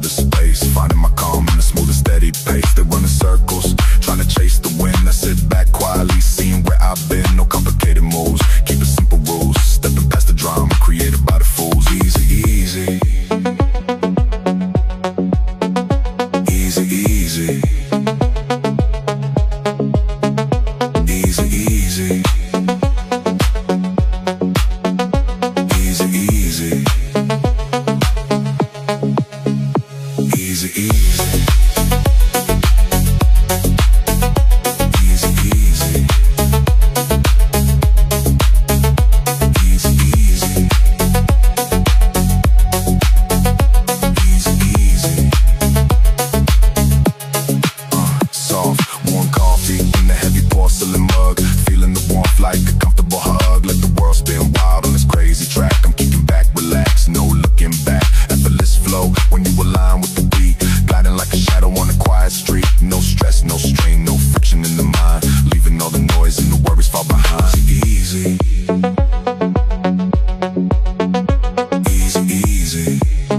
inside the space, finding my calm in a smooth and steady pace. They run in circles, trying to chase the wind. I sit back quietly, seeing where I've been. No complicated moves, keep it simple rules. Stepping past the drama created by the fools. Easy, easy. Easy, easy. Easy, easy. Easy, easy. Easy, easy. Like a comfortable hug, let the world spin wild on this crazy track. I'm kicking back, relax, no looking back. Effortless flow when you align with the beat, gliding like a shadow on a quiet street. No stress, no strain, no friction in the mind, leaving all the noise and the worries far behind. Easy, easy, easy,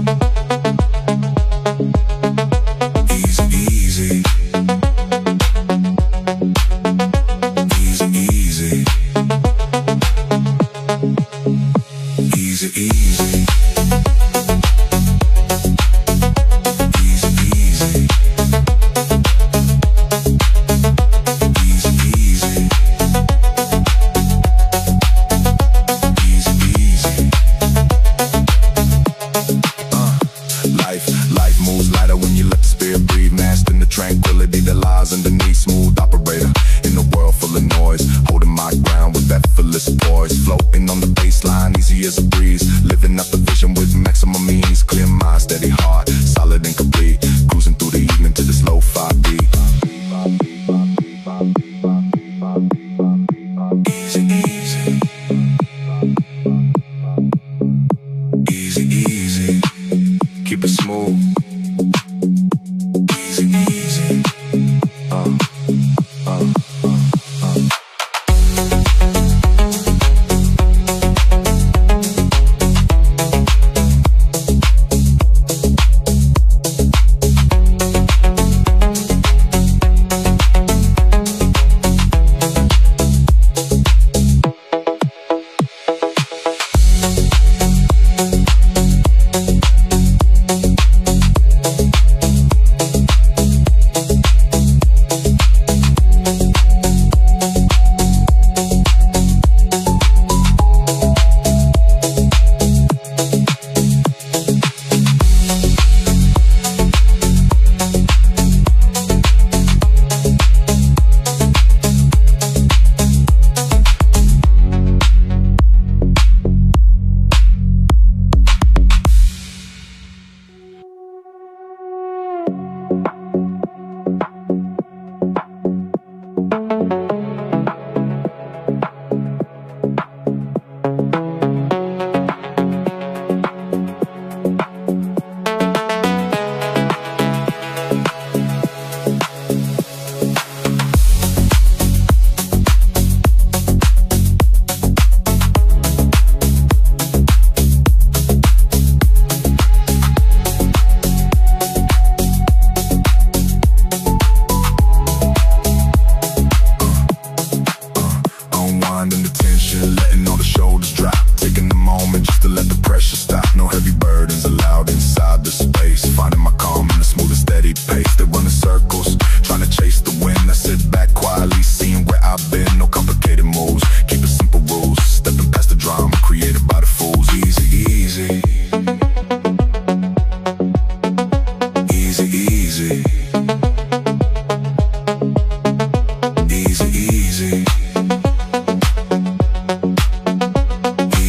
easy, easy. Easy, easy. Easy, easy. Easy, easy. Easy, easy. Easy, easy. Life moves lighter when you let the spirit breathe. Mastering the tranquility that lies underneath. Smooth operator in a world full of noise, holding my ground with effortless poise. Floating on the baseline, easy as a breeze. Living up the vision with maximum ease. Clear mind, steady heart, solid and complete. Cruising through the evening to this lo-fi beat. Easy, easy. Easy, easy. Keep it smooth. Easy, easy. Letting all the shoulders drop, taking the moment just to let the pressure stop. No heavy burdens allowed inside the space, finding my calm in a smooth and steady pace. They run in circles, trying to chase the wind. I sit back quietly, seeing where I've been. No complicated moves, keep it simple rules. Stepping past the drama created by the fools. Easy, easy. Easy, easy. Easy, easy.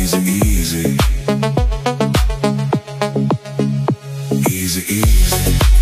Easy, easy.